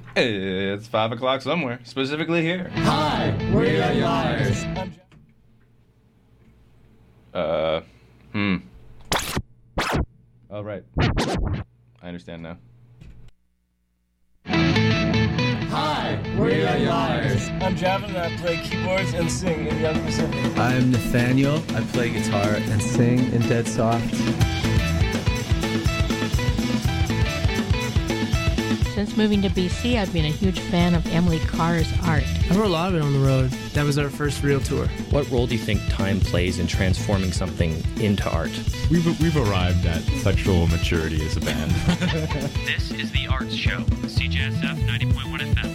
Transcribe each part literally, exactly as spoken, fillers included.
It's five o'clock somewhere, specifically here. Hi, we are liars. Uh, hmm. Oh, right. I understand now. Hi, we are liars. I'm Javin and I play keyboards and sing in Young Pacific. I'm Nathaniel. I play guitar and sing in Dead Soft. Since moving to B C, I've been a huge fan of Emily Carr's art. I wrote a lot of it on the road. That was our first real tour. What role do you think time plays in transforming something into art? We've, we've arrived at sexual maturity as a band. This is The Arts Show, C J S F ninety point one F M.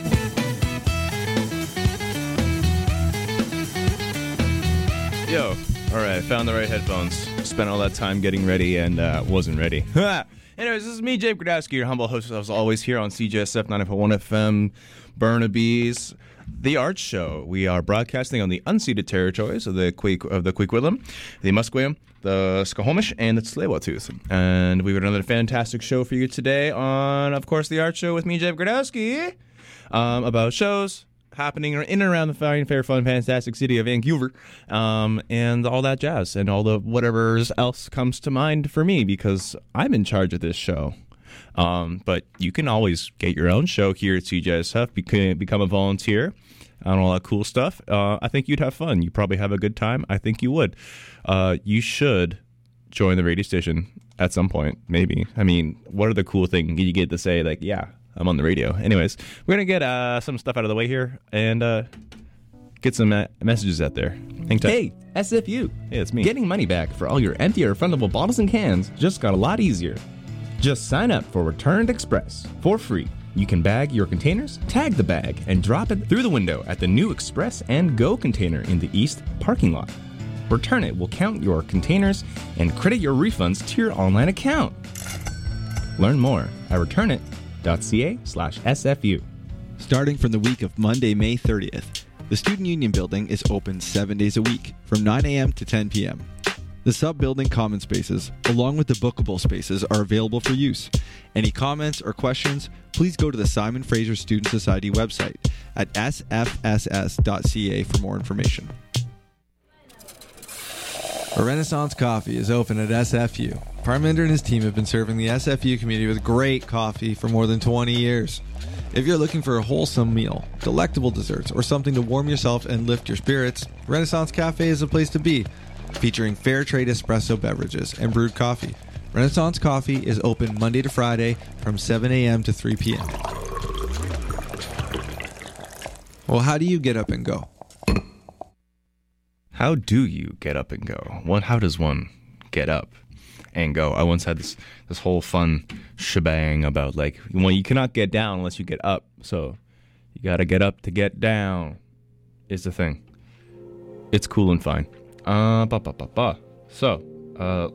Yo, alright, found the right headphones. Spent all that time getting ready and uh, wasn't ready. Anyways, this is me, Jake Gradowski, your humble host as always here on C J S F ninety point one F M, Burnaby's The Arts Show. We are broadcasting on the unceded territories of the Queek, of the Queequitlam, the Musqueam, the Squamish, and the Tsleil-Waututh. And we've got another fantastic show for you today on, of course, The Arts Show with me, Jake Gradowski, um, about shows happening in and around the fine, fair, fun, fantastic city of Vancouver, um, and all that jazz, and all the whatever else comes to mind for me, because I'm in charge of this show. Um, but you can always get your own show here at C J S F, become, become a volunteer, and all that cool stuff. Uh, I think you'd have fun. You probably have a good time. I think you would. Uh, you should join the radio station at some point, maybe. I mean, what are the cool things you get to say, like, yeah, I'm on the radio. Anyways, we're going to get uh, some stuff out of the way here and uh, get some uh, messages out there. Hang tight. Hey, S F U. Hey, it's me. Getting money back for all your empty or refundable bottles and cans just got a lot easier. Just sign up for Returned Express for free. You can bag your containers, tag the bag, and drop it through the window at the new Express and Go container in the East parking lot. Return It will count your containers and credit your refunds to your online account. Learn more at returnit dot c a slash S F U. Starting from the week of Monday, May thirtieth, the Student Union Building is open seven days a week from nine a.m. to ten p.m. The sub-building common spaces, along with the bookable spaces, are available for use. Any comments or questions, please go to the Simon Fraser Student Society website at s f s s dot c a for more information. A Renaissance Coffee is open at S F U. Parminder and his team have been serving the S F U community with great coffee for more than twenty years. If you're looking for a wholesome meal, delectable desserts, or something to warm yourself and lift your spirits, Renaissance Cafe is the place to be. Featuring fair trade espresso beverages and brewed coffee, Renaissance Coffee is open Monday to Friday from seven a.m. to three p.m. Well, how do you get up and go? How do you get up and go? One, how does one get up and go? I once had this this whole fun shebang about, like, well, you cannot get down unless you get up. So you got to get up to get down is the thing. It's cool and fine. Uh, ba, ba, ba, ba. So, uh,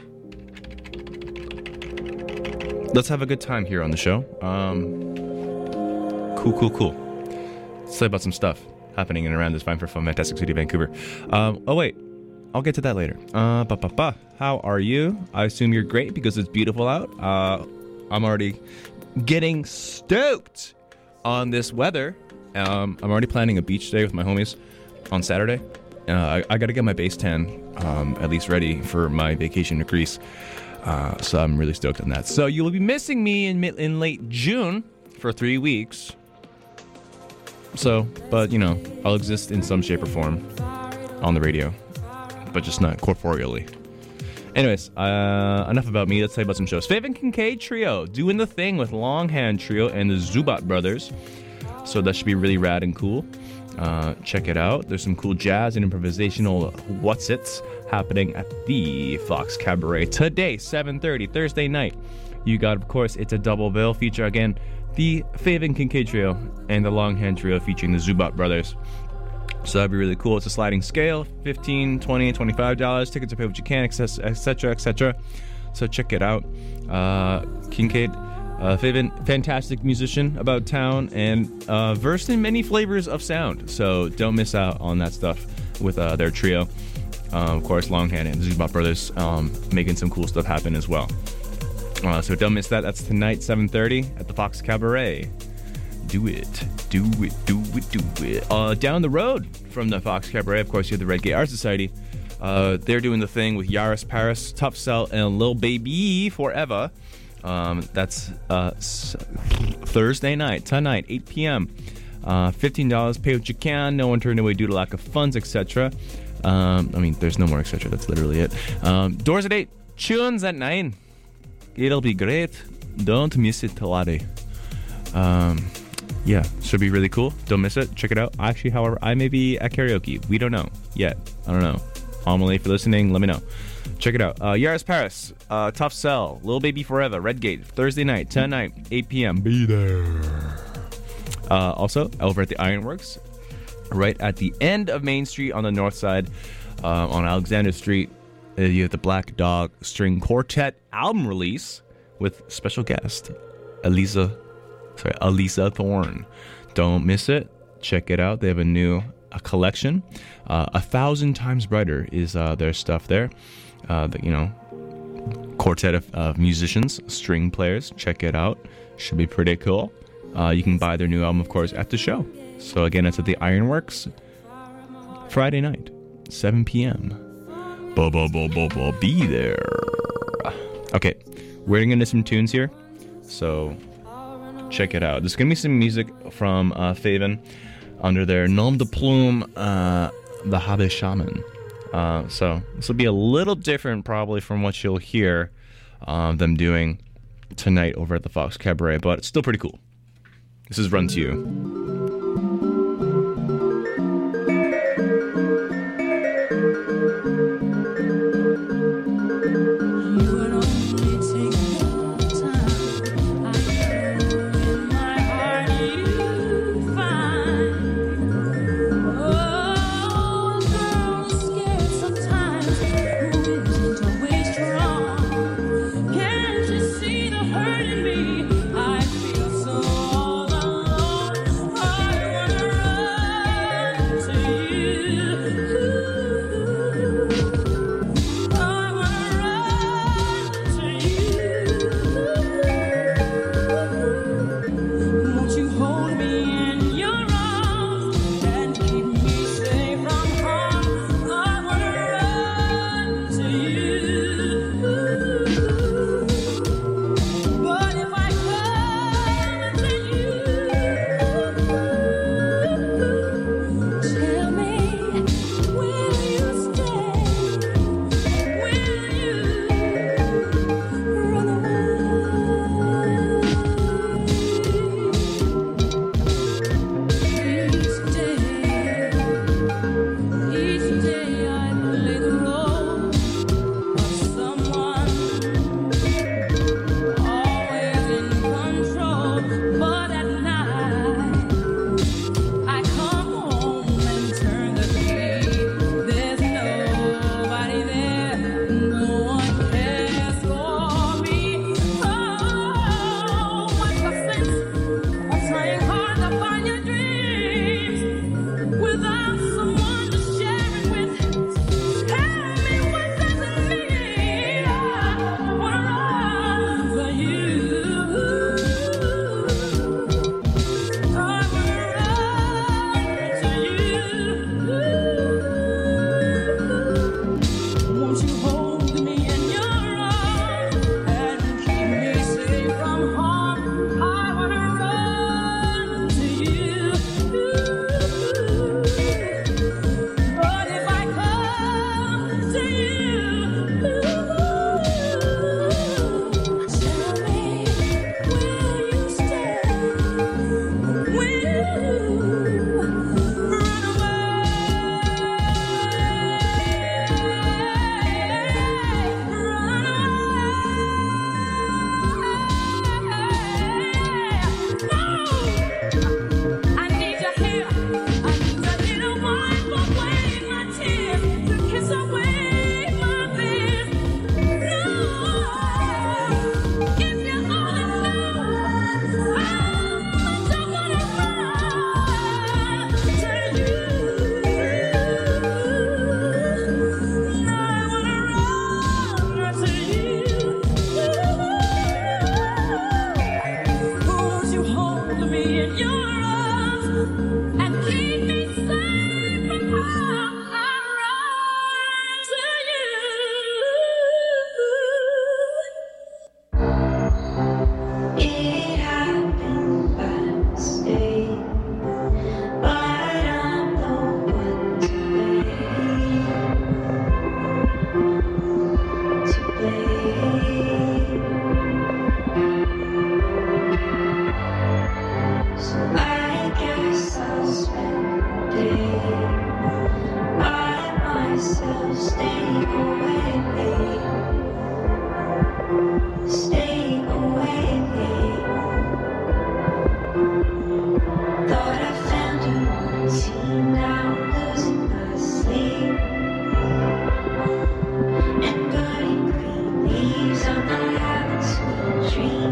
let's have a good time here on the show. Um, cool, cool, cool. Let's say about some stuff happening in and around this fine for fun, fantastic city of Vancouver. Um, oh, wait. I'll get to that later. Uh, ba, ba, ba. How are you? I assume you're great because it's beautiful out. Uh, I'm already getting stoked on this weather. Um, I'm already planning a beach day with my homies on Saturday. Uh, I, I got to get my base tan um, at least ready for my vacation to Greece. Uh, so I'm really stoked on that. So you'll be missing me in in late June for three weeks. So, but, you know, I'll exist in some shape or form on the radio, but just not corporeally. Anyways, uh, enough about me. Let's say about some shows. Faven Kincaid Trio, doing the thing with Longhand Trio and the Zubat Brothers. So that should be really rad and cool. Uh, check it out. There's some cool jazz and improvisational what's-its happening at the Fox Cabaret today, seven thirty, Thursday night. You got, of course, It's a Double Bill feature again. The Faven Kincaid Trio and the Longhand Trio featuring the Zubat Brothers. So that'd be really cool. It's a sliding scale, fifteen, twenty, twenty-five dollars. Tickets are paid what you can, et cetera, et cetera. So check it out. Uh, Kincaid, uh, Faven, fantastic musician about town and uh, versed in many flavors of sound. So don't miss out on that stuff with uh, their trio. Uh, of course, Longhand and the Zubat Brothers um, making some cool stuff happen as well. Uh, so don't miss that. That's tonight, seven thirty at the Fox Cabaret. do it. Do it, do it, do it. Uh, down the road from the Fox Cabaret, of course, you have the Red Gate Art Society. Uh, they're doing the thing with Yaris Paris, Tough Cell, and Lil Baby Forever. Um, that's uh, s- Thursday night, tonight, eight p.m. Uh, fifteen dollars, pay what you can. No one turned away due to lack of funds, et cetera. Um, I mean, there's no more et cetera. That's literally it. Um, doors at eight, tunes at nine. It'll be great. Don't miss it, Talade. Um, yeah, should be really cool. Don't miss it. Check it out. Actually, however, I may be at karaoke. We don't know yet. I don't know. Amelie, if you're listening, let me know. Check it out. Uh, Yaris Paris, uh, Tough Cell, Lil Baby Forever, Red Gate, Thursday night, ten night, eight p.m. Be there. Uh, also, over at the Ironworks, right at the end of Main Street on the north side, uh, on Alexander Street, uh, you have the Black Dog String Quartet album release with special guest, Elisa, sorry, Elisa Thorne. Don't miss it. Check it out. They have a new a collection. Uh, a thousand times brighter is uh, their stuff there. Uh, the, you know, quartet of, of musicians, string players. Check it out. Should be pretty cool. Uh, you can buy their new album, of course, at the show. So again, it's at the Ironworks, Friday night, seven p.m. Bo bo bo bo bo. Be there. Okay, we're gonna get into some tunes here. So check it out. There's gonna be some music from uh, Faven under their Nom de Plume, uh, the Habe Shaman. Uh, so this will be a little different probably from what you'll hear uh, them doing tonight over at the Fox Cabaret, but it's still pretty cool. This is Run to You. See the hurt in me. I feel so all alone.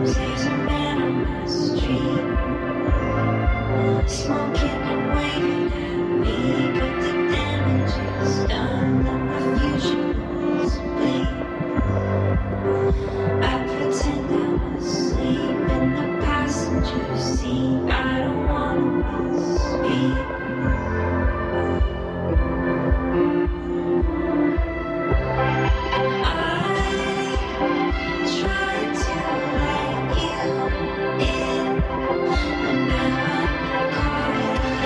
Tried to let you in, and now I'm caught.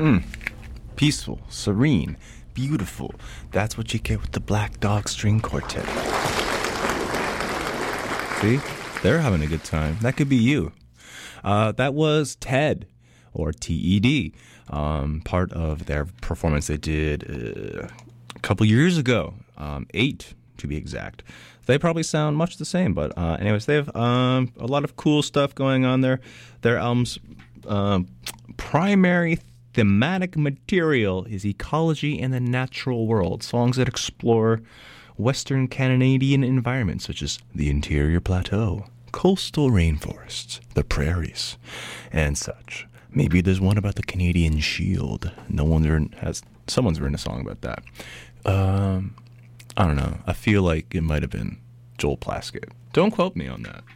Mm. Peaceful, serene, beautiful. That's what you get with the Black Dog String Quartet. See? They're having a good time. That could be you. Uh, that was TED, or T E D, um, part of their performance they did uh, a couple years ago, um, eight to be exact. They probably sound much the same, but uh, anyways, they have um, a lot of cool stuff going on there. Their album's um, primary thematic material is ecology and the natural world, songs that explore Western Canadian environments such as the interior plateau, coastal rainforests, the prairies, and such. Maybe there's one about the Canadian Shield. No one has. Someone's written a song about that. Um, I don't know. I feel like it might have been Joel Plaskett. Don't quote me on that.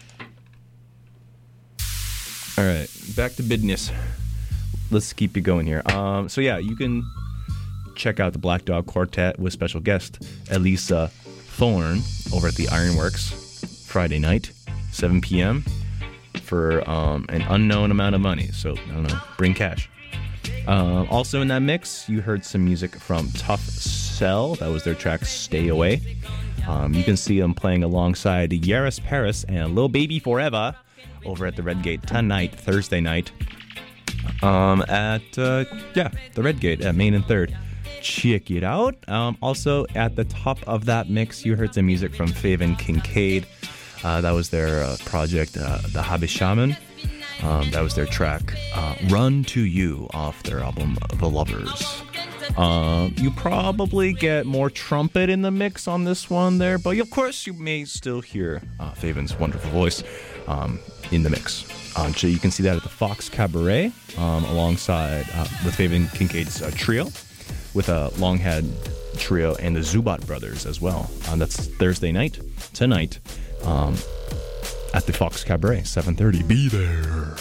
All right, back to business. Let's keep it going here. Um, so yeah, you can check out the Black Dog Quartet with special guest Elisa Thorne over at the Ironworks Friday night, seven p.m. for um, an unknown amount of money. So I don't know, bring cash. Um, also in that mix, you heard some music from Tough Cell. That was their track "Stay Away." Um, you can see them playing alongside Yaris Paris and Lil Baby Forever over at the Red Gate tonight, Thursday night. Um, at, uh, yeah, the Red Gate at Main and third. Check it out. Um, also, at the top of that mix, you heard some music from Faven Kincaid. Uh, that was their uh, project, uh, The Habishaman. Um, that was their track, uh, Run to You, off their album, The Lovers. Um, you probably get more trumpet in the mix on this one there, but of course, you may still hear uh, Faven's wonderful voice um, in the mix. Uh, so you can see that at the Fox Cabaret um, alongside uh, with Faven Kincaid's uh, trio, with a Longhead trio and the Zubat brothers as well. Uh, that's Thursday night, tonight, um, at the Fox Cabaret, seven thirty. Be there.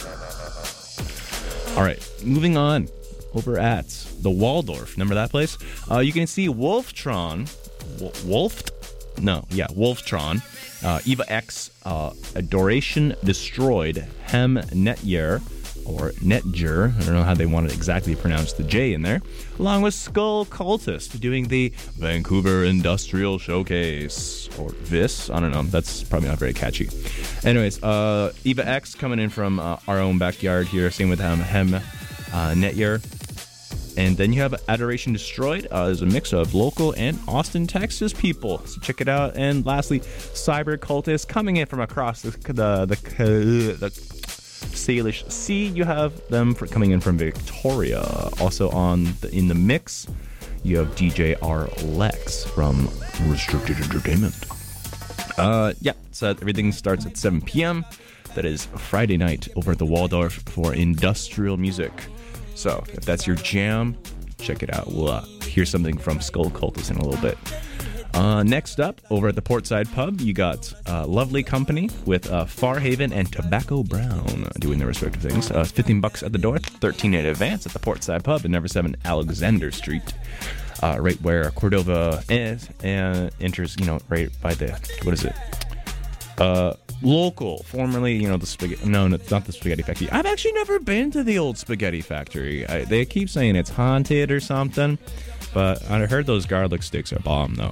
All right, moving on over at the Waldorf. Remember that place? Uh, you can see Wolftron. Wolft? No, yeah, Wolftron. Uh, Eva X, uh, Adoration Destroyed, Hem Netyer, or Netjer, I don't know how they want to exactly pronounce the J in there, along with Skull Cultist doing the Vancouver Industrial Showcase, or Vis, I don't know, that's probably not very catchy. Anyways, uh, Eva X coming in from uh, our own backyard here, same with Hem, Hem uh, Netyer. And then you have Adoration Destroyed. Uh, there's a mix of local and Austin, Texas people. So check it out. And lastly, Cyber Cultist coming in from across the the the, the Salish Sea. You have them for coming in from Victoria. Also on the, in the mix, you have D J R Lex from Restricted Entertainment. Uh, yeah. So everything starts at seven p.m. That is Friday night over at the Waldorf for industrial music. So, if that's your jam, check it out. We'll uh, hear something from Skull Cultist in a little bit. Uh, next up, over at the Portside Pub, you got uh, Lovely Company with uh, Farhaven and Tobacco Brown doing their respective things. Uh, fifteen bucks at the door, thirteen in advance at the Portside Pub at number seven Alexander Street. Uh, right where Cordova is, and enters, you know, right by the, what is it? Uh... Local, formerly, you know, the spaghetti. No, no, it's not the Spaghetti Factory. I've actually never been to the old Spaghetti Factory. I, they keep saying it's haunted or something, but I heard those garlic sticks are bomb, though.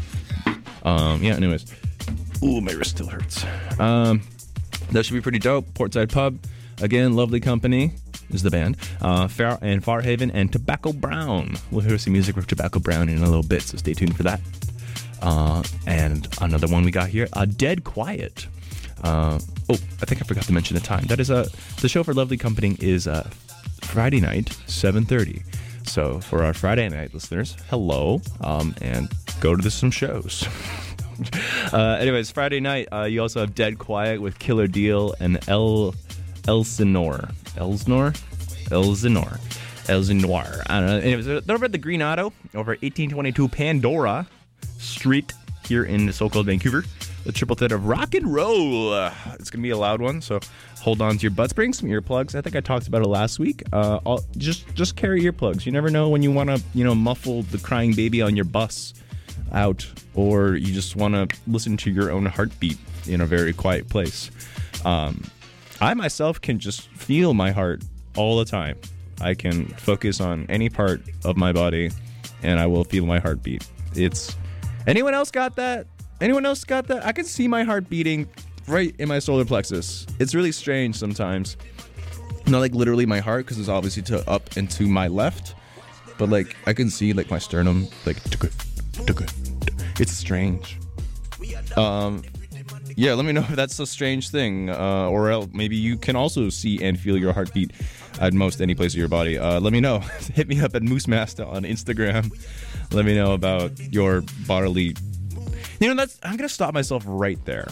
Um, yeah, anyways. Ooh, my wrist still hurts. Um, that should be pretty dope. Portside Pub. Again, Lovely Company is the band. Uh, Far and Farhaven and Tobacco Brown. We'll hear some music with Tobacco Brown in a little bit, so stay tuned for that. Uh, and another one we got here, uh, Dead Quiet. Uh, oh, I think I forgot to mention the time. That is uh, the show for Lovely Company is uh, Friday night, seven thirty. So for our Friday night listeners, hello, um, and go to the, some shows. uh, anyways, Friday night, uh, you also have Dead Quiet with Killer Deal and El Elsinore. Elsinore? Elsinore. Elsinore. I don't know. Anyways, they're over at the Green Auto, over at eighteen twenty-two Pandora Street here in so-called Vancouver. The triple threat of rock and roll. Uh, it's going to be a loud one, so hold on to your butts. Bring some earplugs. I think I talked about it last week. Uh, I'll, just just carry earplugs. You never know when you want to, you know, muffle the crying baby on your bus out, or you just want to listen to your own heartbeat in a very quiet place. Um, I myself can just feel my heart all the time. I can focus on any part of my body, and I will feel my heartbeat. It's anyone else got that? Anyone else got that? I can see my heart beating right in my solar plexus. It's really strange sometimes. Not like literally my heart, because it's obviously to up and to my left, but like I can see like my sternum, like it's strange. Um, yeah, let me know if that's a strange thing, uh, or else maybe you can also see and feel your heartbeat at most any place of your body. Uh, let me know. Hit me up at MooseMaster on Instagram. Let me know about your bodily. You know, that's. I'm gonna stop myself right there.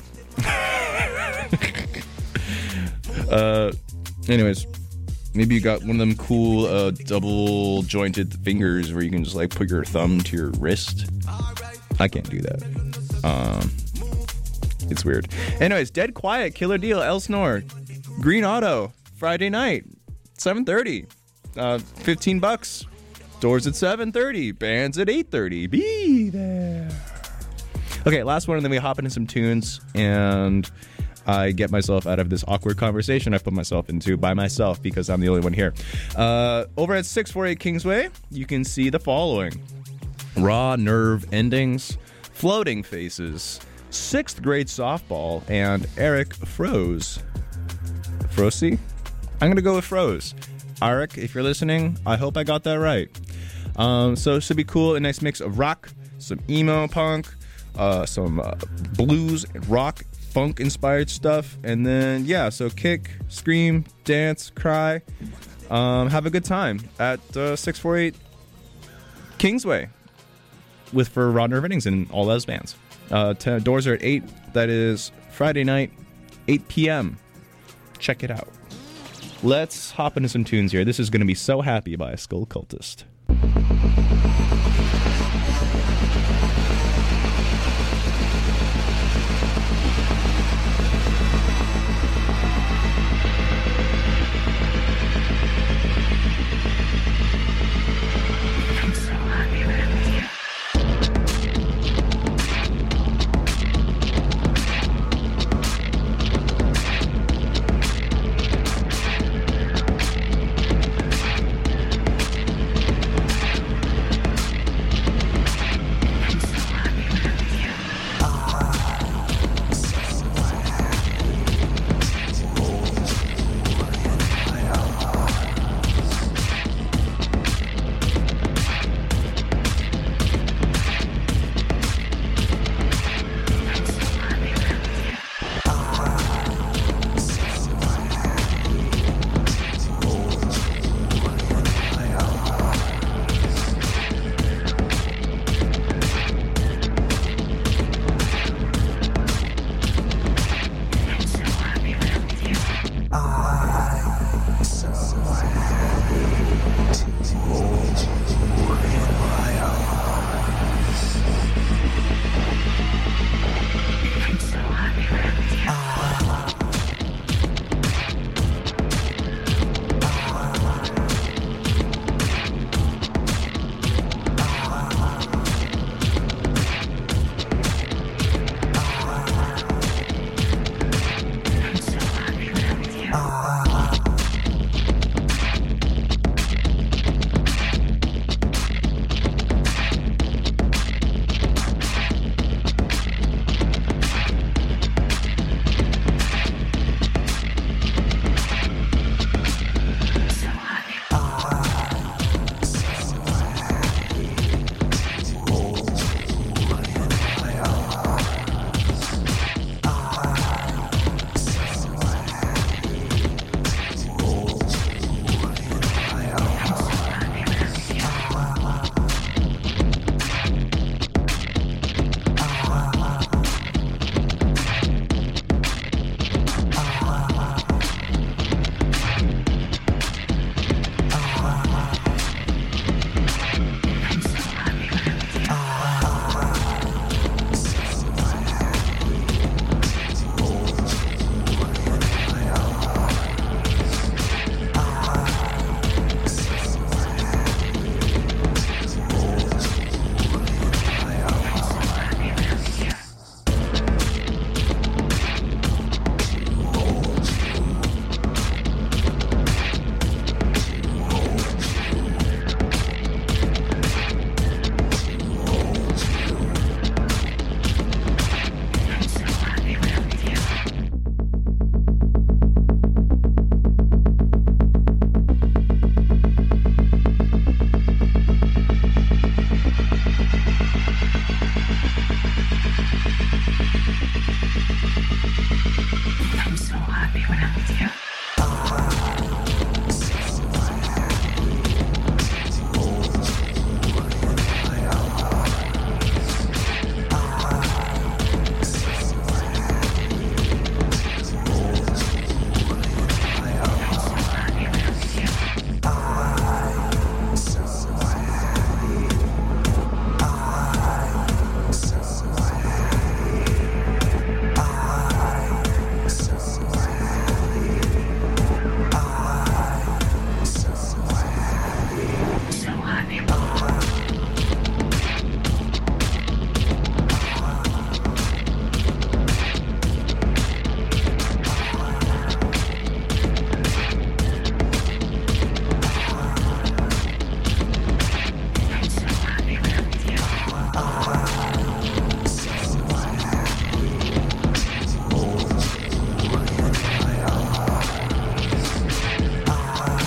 uh, anyways, maybe you got one of them cool uh, double jointed fingers where you can just like put your thumb to your wrist. I can't do that. Um, it's weird. Anyways, Dead Quiet, Killer Deal, El Snore, Green Auto, Friday night, seven thirty, uh, fifteen bucks. Doors at seven thirty, bands at eight thirty. Be there. Okay, last one, and then we hop into some tunes, and I get myself out of this awkward conversation I put myself into by myself because I'm the only one here. Uh, over at six forty-eight Kingsway, you can see the following. Raw Nerve Endings, Floating Faces, sixth grade softball, and Eric Froze. Frozy? I'm going to go with Froze. Eric, if you're listening, I hope I got that right. Um, so it should be cool. A nice mix of rock, some emo punk, uh, some uh, blues, rock, funk inspired stuff. And then, yeah, so kick, scream, dance, cry. Um, have a good time at uh, six forty-eight Kingsway with for Raw Nerve Endings and all those bands. Uh, t- doors are at eight. That is Friday night, eight p.m. Check it out. Let's hop into some tunes here. This is going to be So Happy by Skull Cultist.